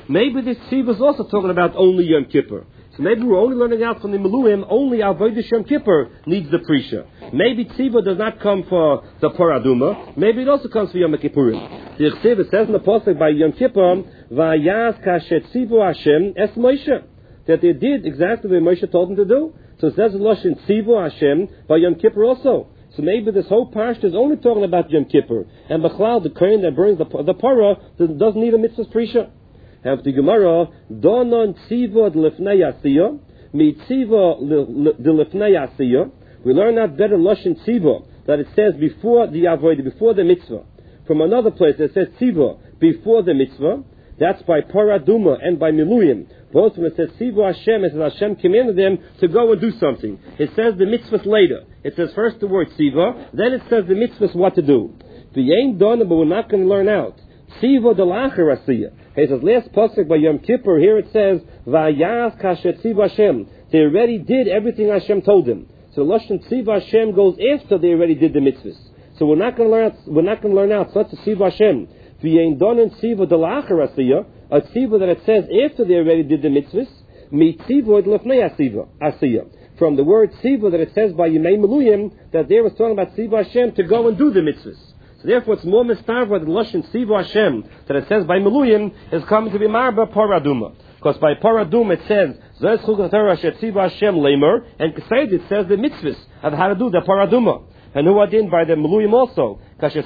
maybe this tziva is also talking about only Yom Kippur. So maybe we're only learning out from the Meluim, only Avodah Yom Kippur needs the Prisha. Maybe tziva does not come for the Paraduma, maybe it also comes for Yom Kippurim. The Chsiv says in the Pasuk by Yom Kippur, Vayaz kashet tzivu Hashem es Moshe, that they did exactly what Moshe told them to do. So it says in Lashon tzivu Hashem by Yom Kippur also. So maybe this whole parsha is only talking about Yom Kippur, and Bechlal, the kohen that burns the parah doesn't need a mitzvah's Prisha. Have the Gemara, Donon tziva d'lefnei asiyah, mi tziva d'lefnei asiyah. We learn that better Lashon tziva, that it says before the avodah, before the mitzvah. From another place it says tziva, before the mitzvah. That's by paraduma and by miluyim. Both when it says tziva Hashem, it says Hashem commanded them to go and do something. It says the mitzvahs later. It says first the word tziva, then it says the mitzvahs what to do. The ain't done, but we're not going to learn out. Tziva d'lacher asiyah. He says, last pasuk by Yom Kippur, here it says, Vayaz kashet tziva Hashem. They already did everything Hashem told them. So Lashon tziva Hashem goes after they already did the mitzvahs. So we're not going to learn out such a tziva Hashem. V'yein donen tziva d'lacher asiyah, a tziva that it says after they already did the mitzvahs, mi tziva d'lefnei asiyah. From the word tziva that it says by Yemei Meluyim, that there was talking about tziva Hashem to go and do the mitzvahs. So therefore, it's more mistavra than Lashon tziva Hashem that it says by Meluyim is coming to be marba paraduma. Because by paraduma it says Zeh Chukot Torah tziva Hashem lemer, and Kesed it says the mitzvahs of how to do the paraduma. And who adin by the Meluyim also.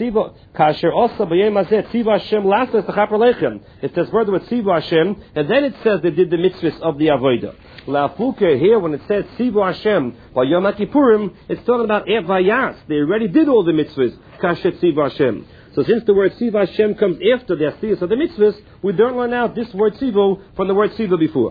Kasher also b'yem hazeh tziva Hashem lasses t'chaper lechem. It says further with tziva Hashem, and then it says they did the mitzvahs of the avodah. La'afuke here when it says tziva Hashem by Yom Kippurim, it's talking about Vayas. They already did all the mitzvahs. Kasher tziva Hashem. So since the word tziva Hashem comes after the asiyas of the mitzvahs, we don't learn out this word tziva from the word tziva before.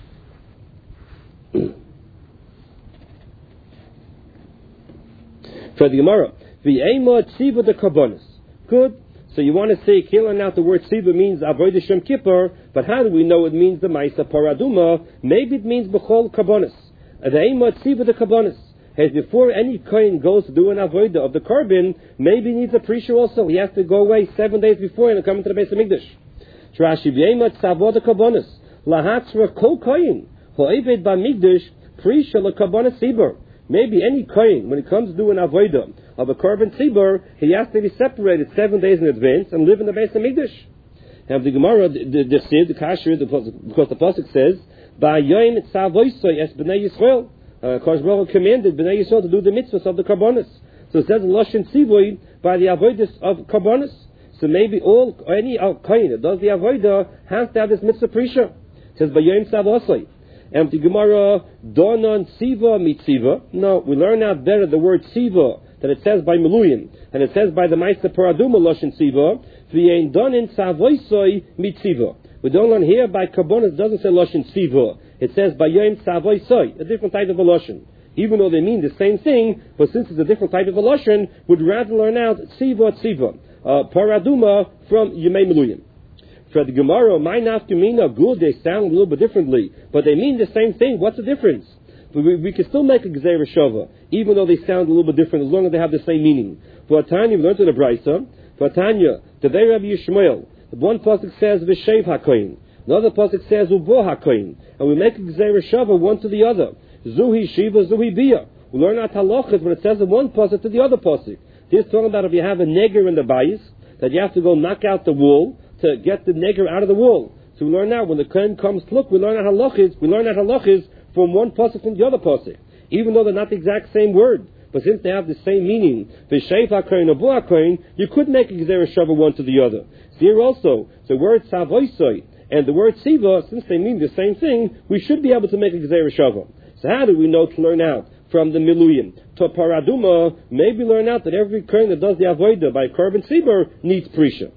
For the Gemara, v'eima tziva de karbonis. Good. So you want to say, can't learn out the word tziva means avodah Shem Kippur, but how do we know it means the ma'isa paraduma? Maybe it means b'chol karbonis. V'eima tziva de karbonis. As before any kohen goes to do an avodah of the carbon, maybe he needs a prisha also. He has to go away 7 days before and come into the Beis Hamikdash. Rashi v'eima tzavod de karbonis. Lahatzra kol kohen. Ho'eved ba'mikdash prisha lekarbonis sibur. Maybe any kohen, when he comes to do an avodah of a korban tzibur, he has to be separated 7 days in advance and live in the Beis Hamikdash. And the Gemara, the Sid, the Kasher, because the pasuk says, "Ba'yoyim tzavoisoi es b'nei Yisrael." Kosh Baruch commanded b'nei Yisrael to do the mitzvahs of the karbonis. So it says in Lashon Tzivui by the avodas of karbonis. So maybe any kohen that does the avodah has to have this mitzvah prisha. It says "Ba'yoyim tzavoisoi." And the Gemara, Donon Tziva Mitziva. No, we learn out better the word Tziva that it says by Meluyim, and it says by the Meister Paraduma Lashon Tziva. V'yein Donin Tzavoisoi Mitziva. We don't learn here by Karbonis, it doesn't say Lashon Tziva. It says by Yom Tzavoisoi, a different type of a Lashon. Even though they mean the same thing, but since it's a different type of a Lashon, we'd rather learn out Tziva, Paraduma from Yemei Meluyim. For the Gemara, my nafkamina, good, they sound a little bit differently, but they mean the same thing. What's the difference? We can still make a Gzeira Shava, even though they sound a little bit different, as long as they have the same meaning. For Tanya, we learned in the Brisa, for Tanya, the Vei Rabbi Yishmael, the one pasuk says, V'shev HaKoyin, another pasuk says, Ubo HaKoyin, and we make a Gzeira Shava one to the other. Zuhi Shiva, Zuhi Bia. We learn out halachas when it says in one pasuk to the other pasuk. This is talking about if you have a neger in the bayis, that you have to go knock out the wall, to get the neger out of the wall. So we learn now when the kohen comes to look, we learn out halachis from one pasuk from the other pasuk, even though they're not the exact same word. But since they have the same meaning, v'sheif hakohen or bu hakohen, you could make a gzera shava one to the other. So here also, the word savoisoi and the word siva, since they mean the same thing, we should be able to make a gzera shava. So how do we know to learn out from the miluyim? To paraduma, maybe learn out that every kohen that does the avodah by korban tzibur needs prisha.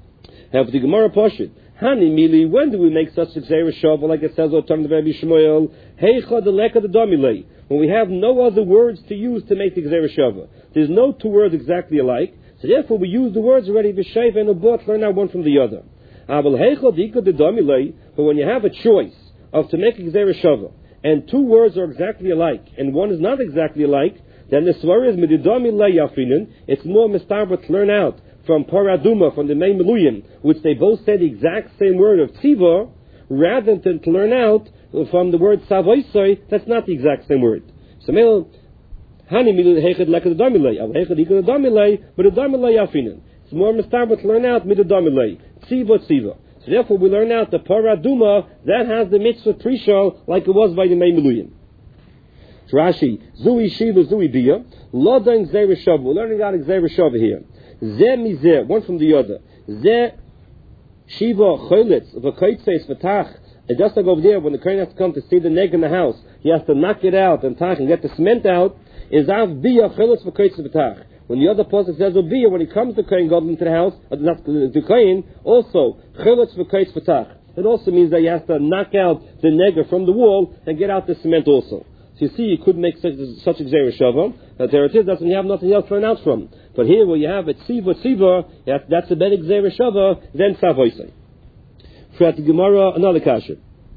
Have the Gemara Pashit. Hani Mili, when do we make such a Gzeira Shava, like it says, O Tam the Rabbi Shmuel, Heicha the Leka the Domile, when we have no other words to use to make the Gzeira Shava. There's no two words exactly alike, so therefore we use the words already, V'shev and Ubot, learn out one from the other. Aval Heicha the the Domile, but when you have a choice of to make a Gzeira Shava, and two words are exactly alike, and one is not exactly alike, then the Svar is Mididomile Yafinin, it's more mistabra to learn out from Paraduma, from the Mei Meluyim, which they both say the exact same word of Tziva, rather than to learn out from the word Savoisoi, that's not the exact same word. So, Hani milu hechad lekad damilei, al hechad ikad damilei, but a damilei afinen. It's more mistabah to learn out midu damilei, tziva. So therefore we learn out the paraduma, that has the mitzvah pre-shal, like it was by the Mei Meluyim. Rashi, zui shiva, zui bia, lodain gzeir shava. We're learning out gzeir shava here. Zeh mizeh, one from the other. Zeh shiva choylitz, v'koytzeis v'tach. It doesn't go over there when the kohen has to come to see the neg in the house. He has to knock it out and tach and get the cement out. Is av bia choylitz v'koytzeis v'tach. When the other person says bia, when he comes to kohen gadol into the house, not to kohen, also choylitz v'koytzeis v'tach. It also means that he has to knock out the neg from the wall and get out the cement also. So you see, you could make such a gzeira shava, but there it is, that's when you have nothing else to run out from. But here, where you have a tziva, that's a better gzeira shava than savoisei. For the Gemara, another kasha.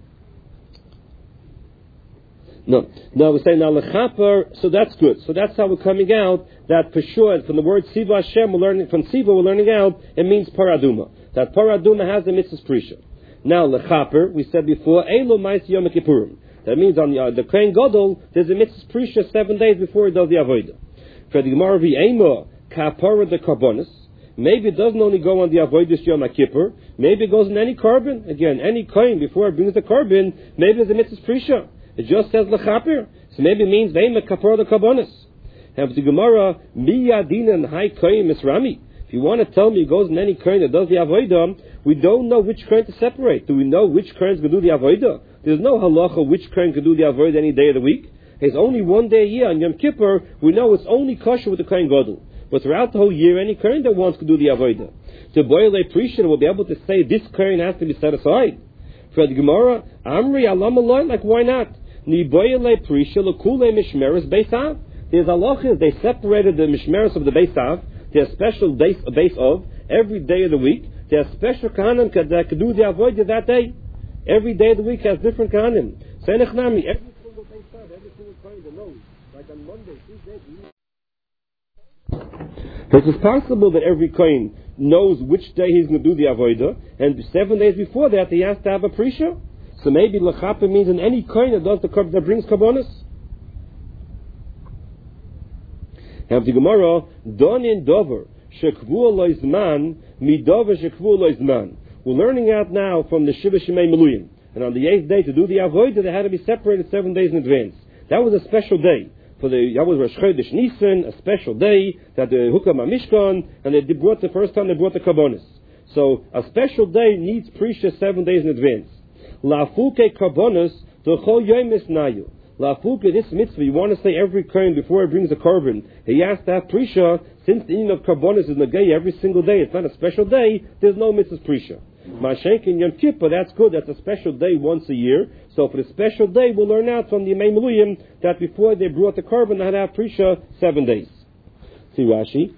No, we're saying now lechaper, so that's good. So that's how we're coming out, that for sure, from the word tziva Hashem, from tziva we're learning out, it means paraduma. That paraduma has the mitzvah prisha. Now lechaper, we said before, Eilo mais yom kippurim. That means on the Kohen Gadol, there's a mitzvah prisha 7 days before he does the avodah. For the Gemara v'ema kapara the karbonis, maybe it doesn't only go on the avodah Yom Kippur, maybe it goes in any carbon. Again, any Kohen before it brings the carbon, maybe there's a mitzvah prisha. It just says lechaper, so maybe it means v'ema kapara the karbonis. And the Gemara miyadinan hai Kohen misrami. If you want to tell me it goes in any Kohen that does the avodah, we don't know which Kohen to separate. Do we know which Kohen is going to do the avodah? There's no halacha which Kohen can do the avodah any day of the week. There's only one day a year on Yom Kippur. We know it's only kosher with the Kohen Gadol. But throughout the whole year, any Kohen that wants to do the avodah, to boil a priesthood will be able to say this Kohen has to be set aside. For the Gemara, Amri alam aloi, like why not? Ni boil a priesthood lekule mishmeres beisav. There's halachas. They separated the mishmeres of the beisav. There's special base of every day of the week. There's special kahanim that can do the avodah that day. Every day of the week has different kahanim. Senech nami, every single day start, every single Kohen that knows, like on Monday, Tuesday, it's possible that every Kohen knows which day he's going to do the avodah, and 7 days before that he has to have a prisha. So maybe lechaper means in any Kohen that does that brings karbonos. Have the Gemara don in dover shekvu loizman midover shekvu loizman. We're learning out now from the Shiva Shemei Meluyim. And on the 8th day to do the avodah, they had to be separated 7 days in advance. That was a special day. That was Rosh Chodesh Nisan, a special day that the Hukam HaMishkan, and they brought the first time they brought the Karbonis. So a special day needs Prisha 7 days in advance. La'afuke Karbonis d'chol yom nayu. La'afuke, this mitzvah, you want to say every Kohen before he brings a carbon, he has to have Prisha. Since the eating of Karbonis is Nagay every single day, it's not a special day, there's no mitzvah Prisha. Mashenk in Yom Kippur, that's good, that's a special day once a year. So for the special day, we'll learn out from the Mei Meluyim that before they brought the carbon, they had to have Prisha 7 days. See Rashi.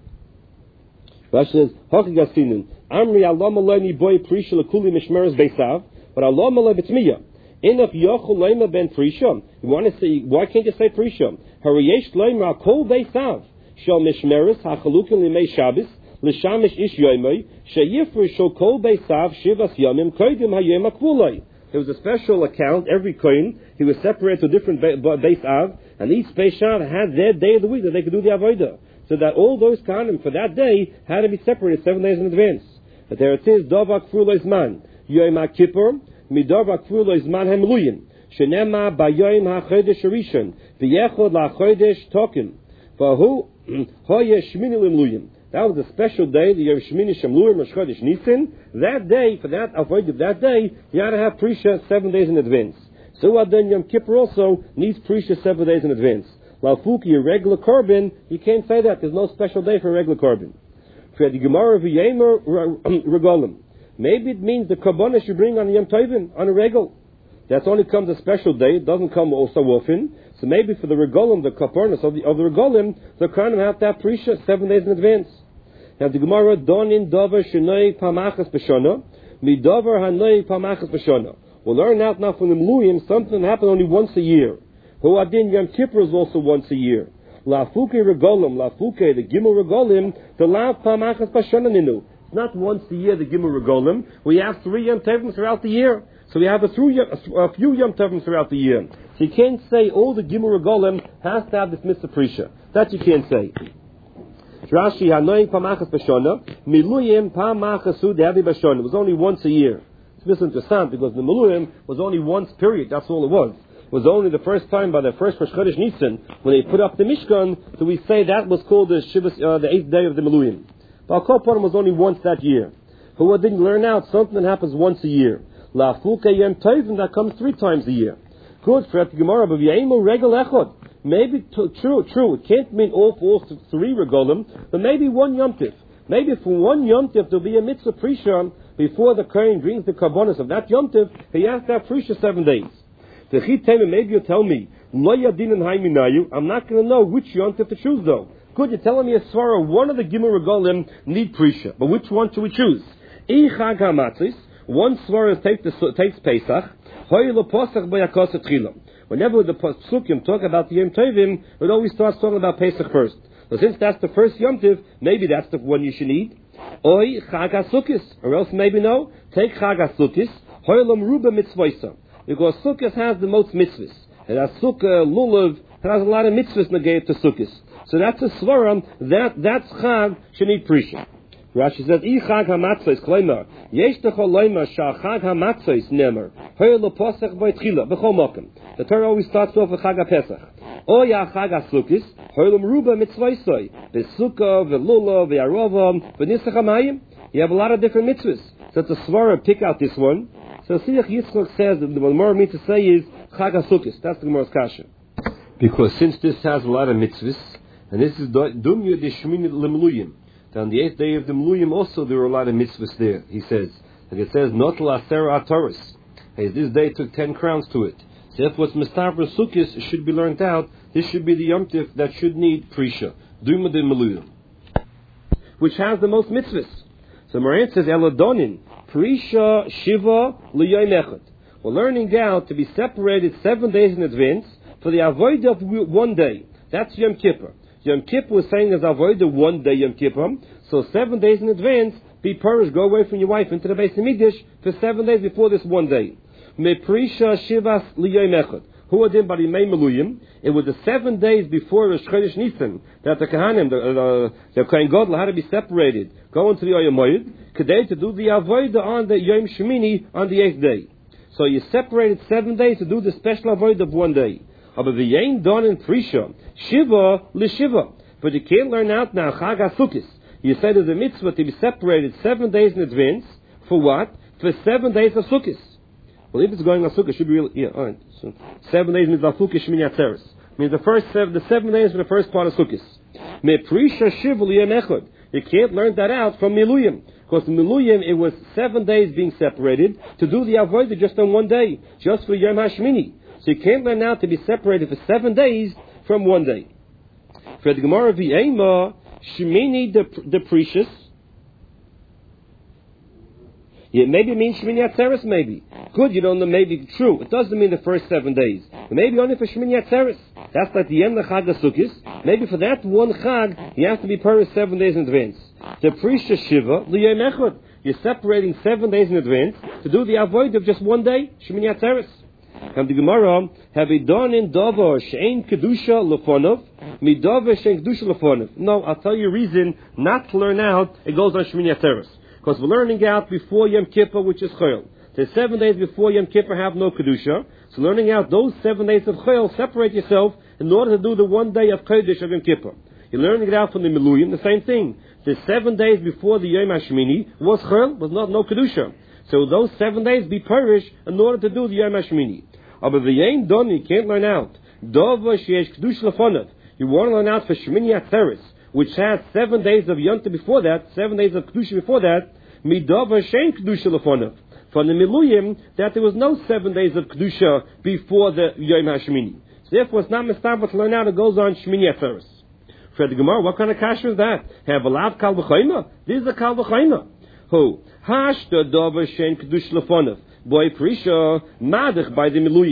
Rashi says, Hachigasinin, Amri Allah Malani boy Prisha Lakuli Mishmeres Beisav, but Allah Malay B'tmiya. Enough Yochel Leima Ben Prisha. You want to say, why can't you say Prisha? Hariyesh Leima Kol Beisav. Shal Mishmeres HaChalukin Limei Shabbos. L'shamish ish yoymei sheyifrish shol kol beisav shivas yomim kodim hayom akvulei. There was a special account. Every kohen he was separated to different beisav, and each beisav had their day of the week that they could do the avodah. So that all those kohanim for that day had to be separated 7 days in advance. But there it is, dovak kvulo izman yom kippur midovak kvulo izman hemluyin shenema bayom hachodesh rishon v'yechod lachodesh tokim v'hu hoye shmini limluyin. That was a special day, the Yom Shemini Shamluim Rosh Chodesh Nisan. That day, for that avodah that day, you had to have Prisha 7 days in advance. So then Yom Kippur also needs Prisha 7 days in advance. Laufuki, a regular carbon, you can't say that. There's no special day for a regular carbon. For the Gemara v'yemer regalim. Maybe it means the karbonos you bring on Yom Tovim, on a regal. That only comes a special day. It doesn't come so often. So maybe for the regalim, the karbonos of the regalim, the kohanim have to have Prisha 7 days in advance. Now the Gemara donin dover shenoi pamachas b'shana midover hanoi pamachas b'shana. We'll learn out now from the Meluyim something happened only once a year. Who adin Yom Kippur is also once a year. Lafuke regolim, lafuke, the gimel regolim, the lav pamachas bashonaninu. It's not once a year the gimel regolim. We have 3 Yom Tovim throughout the year. So we have a few Yom Tovim throughout the year. So you can't say all the gimel regolim has to have this mitzvah prisha. That you can't say. Rashi hanoim pamachas bashona, miluyim pamachasu dehavi bashona. It was only once a year. It's misinteressant because the miluyim was only once period. That's all it was. It was only the first time by the first Rosh Chodesh Nisan when they put up the Mishkan. So we say that was called the 8th day of the miluyim. But Al Kol was only once that year. But what didn't learn out? Something that happens once a year. La Fuke Yom Tovim that comes 3 times a year. Good for the Gemara, but V'yeimu Regel Echod. Maybe true. It can't mean all 3 regolim, but maybe 1 Yom Tiv. Maybe for 1 Yom Tiv there'll be a mitzvah prisha before the Kohen brings the karbonos of that Yom Tiv. He has to have prisha 7 days. The Chitema, maybe you'll tell me, Lo Yadin and Haiminayu. I'm not going to know which Yom Tiv to choose though. Good, you're telling me a svara, one of the Gimel regolim need prisha, but which one should we choose? Chag HaMatzos. One svara takes Pesach. Hoy lo Posach b'Yakos Tchilah. Whenever the Psukim talk about the Yom Tovim, it always starts talking about Pesach first. So since that's the first Yom Tov, maybe that's the one you should eat. Oy Chag HaSukkos, or else maybe no. Take Chag HaSukkos. Hoy lo Meruba Mitzvaysa, because Sukkos has the most mitzvahs. It has Sukkah, Lulav. It has a lot of mitzvahs negated to Sukkos. So that's a svaram that's Chag should need prisha. Rashi says, Chag HaMatzos Kleimar, Yesh Techol Leimar Shah Chag HaMatzos Nemer, Hoy lo Posach b'Tchila b'Chol Mokem. The Torah always starts off with Chag HaPesach. Oya Chag HaSukkos, Hoy lo Meruba Mitzvaysoi, v'Sukkah, v'Lulav, v'Arova, v'Nisach HaMayim. You have a lot of different mitzvahs. So it's a svara, pick out this one. So Siach Yitzchok says that what the Gemara means to say is Chag HaSukkos. That's the Gemara's kasha. Because since this has a lot of mitzvahs, and this is Dumya de Shmini Lemluyim. On the 8th day of the Meluyim also there were a lot of mitzvahs there, he says. Like it says, Not L'Asera Ataris. This day took 10 crowns to it. So if what's Mistavra Sukkis should be learned out, this should be the Yom Tif that should need Prisha. Duma de Meluyim. Which has the most mitzvahs. So Maran says, Eladonin, Prisha Shiva L'Yom Echad. We're learning out to be separated 7 days in advance for the avoid of 1 day. That's Yom Kippur. Yom Kippur was saying as avoid 1 day Yom Kippur, so 7 days in advance, be parish, go away from your wife into the Beis Hamikdash for 7 days before this 1 day. Me prisha shivas liyom echad. Who adin bari mei meluyim? It was the 7 days before Rosh Chodesh Nisan that the Kohanim, the Kohen Gadol had to be separated, go into the Yom Moed, kedei to do the avodah on the Yom Shemini on the 8th day. So you separated 7 days to do the special avodah of 1 day. But the ain't done in Prisha, Shiva l'Shiva. But you can't learn out now Chag HaSukkos. You said there's a mitzvah to be separated 7 days in advance. For what? For 7 days of Sukkos. Well, if it's going on Sukkos, it should be real. Yeah, all right. So 7 days means Lafuke Shmini Atzeres. Means the 7 days for the first part of Sukkos. Me Prisha Shiva l'Yom Echad. You can't learn that out from Miluyim. Because in Miluyim, it was 7 days being separated to do the avodah just on 1 day, just for Yom HaShmini. So you can't learn now to be separated for 7 days from 1 day. For the Gemara V'Eima Shemini the precious. Yeah, maybe it means Shemini Atzeres. Maybe good. You don't know. Maybe true. It doesn't mean the first 7 days. But maybe only for Shemini Atzeres. That's like the end of Chag HaSukkos. Maybe for that one Chag, you have to be parish 7 days in advance. The precious Shiva L'Yom Echad. You're separating 7 days in advance to do the avoid of just 1 day. Shemini Atzeres. And the Gemara, have we done in Dover she'ein kedusha lefonov, midover she'ein kedusha lefonov? No, I'll tell you a reason not to learn out. It goes on Shemini Atzeres because we're learning out before Yom Kippur, which is Chayil. The 7 days before Yom Kippur have no kedusha, so learning out those 7 days of Chayil, separate yourself in order to do the 1 day of Kodesh of Yom Kippur. You're learning it out from the Miluyim, the same thing. The 7 days before the Yom HaShmini was Chayil, was not no kedusha. So those 7 days be parish in order to do the Yom HaShmini. But the ain't done, you can't learn out. Dova sheyesh kedush lefonav. You want to learn out for Shemini Atzeres, which has 7 days of Yom Tov before that, 7 days of kedusha before that. Midova shein kedusha lefonav. From the Miluyim, that there was no 7 days of kedusha before the Yom HaShmini. So therefore, it's not mistaken to learn out. It goes on Shemini Atzeres. For the Gemara, what kind of kasha is that? Have a lav kal v'chayma? This is a kal v'chayma. Who? Hash the dova shein kedusha lefonav. Boy Prisha, Madach by the Miluyim.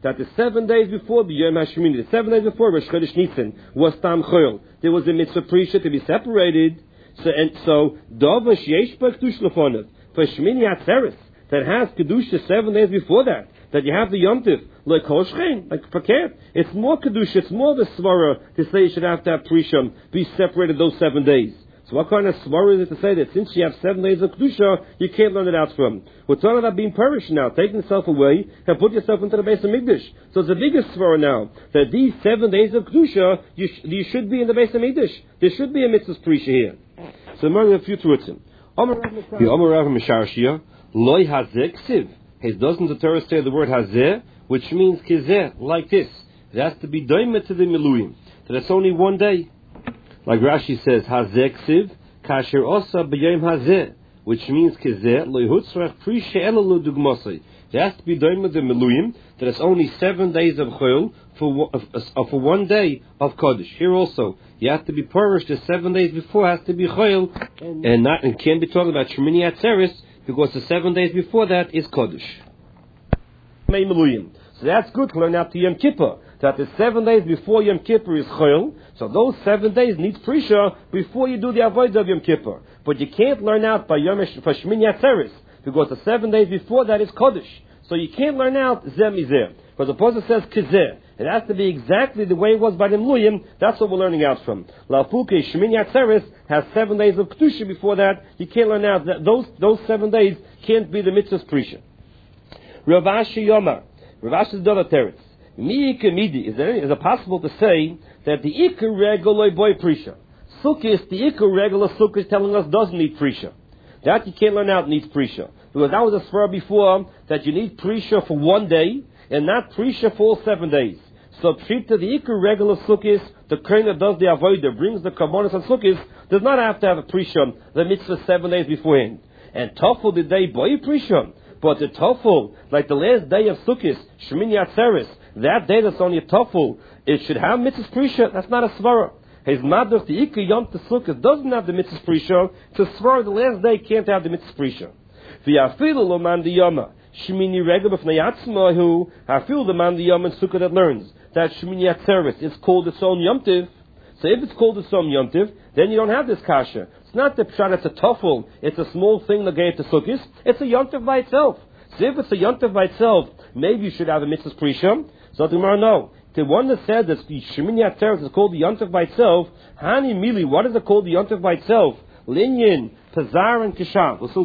that the 7 days before the Yom HaShemini, the 7 days before Rosh Chodesh Nisan, was Tam Chol. There was a mitzvah prisha to be separated. So Dova Sheyesh Ba Kedush Lefonav, for Shemini Atzeres, that has Kedusha 7 days before that you have the Yom Tiv, like Kol Shchein, like Fakir. It's more Kedusha, it's more the Svara to say you should have to have Prisham be separated those 7 days. So what kind of Svara is it to say that since you have 7 days of Kedusha, you can't learn it out from? We're talking about being perished now, taking yourself away and put yourself into the base of Mikdash. So it's the biggest Svara now, that these 7 days of Kedusha, you should be in the base of Mikdash. There should be a Mitzvah Prisha here. So there are a few truths. The Omer Rav Misharshia, Loi Hazeh Ksiv. Doesn't the Torah say the word Hazeh, which means Kizeh, like this? It has to be doimet to the Miluyim. That it's only 1 day. Like Rashi says, Hazeh Ksiv, Kasher Osa B'yom Hazeh, which means Kizeh, Loi Hutzrach Prishe Elalu Dugmosai. It has to be doimet to the Miluyim, that it's only 7 days of Chol for 1 day of Kodesh. Here also, you have to be perished the 7 days before, has to be Chol, and can't be talking about Shemini Atzeres, because the 7 days before that is Kodesh. So that's good to learn out to Yom Kippur, that the 7 days before Yom Kippur is Chol, so those 7 days need Prisha before you do the Avodah of Yom Kippur. But you can't learn out by for Shemini Atzeres, because the 7 days before that is Kodesh. So you can't learn out Zeh Mizeh. Because the Pasuk says Kizeh. It has to be exactly the way it was by the Mluyim. That's what we're learning out from. La'afuke Shemini Atzeres has 7 days of Kedusha before that. You can't learn out that those 7 days can't be the mitzvah's prisha. Rav Ashi Yomar. Rav Ashi's Dova Teretz. Mi'ika Midi. Is it possible to say that the Iker Regel loy boy prisha? Sukkis, the Iker Regel of Sukkis telling us doesn't need prisha. That you can't learn out needs prisha. Because that was a swear before that you need prisha for 1 day and not prisha for all 7 days. So Pshita, the Iker Regel of Sukkis, the Kohen that does the Avodah, brings the Karbonos on Sukkis, does not have to have a prisha, the mitzvah 7 days beforehand. And Tofel the day boy prisha. But the Tofel, like the last day of Sukkis, Shemini Atzeres, that day that's only a Tofel, it should have mitzvah prisha. That's not a svara. His Maduch, the Iker Yom Sukkis, doesn't have the mitzvah prisha. It's a svara, the last day can't have the mitzvah prisha. V'yafilu lo man diyama. Shemini Regel b'fnei atzmahu. Hafilu the man diyama in Sukkah that learns that Shemini Atzeres is called its own Yom Tiv. So if it's called its own Yom Tiv, then you don't have this kasha. It's not the pshat, it's a tofel. It's a small thing that gave to Sukkis. It's a Yom Tiv by itself. So if it's a Yom Tiv by itself, maybe you should have a mitzvah prisha. So the Gemara no. The one that said that Shemini Atzeres is called the Yom Tiv by itself, Hani Mili, what is it called the Yom Tiv by itself? Linyin, Pazar, and Kishav.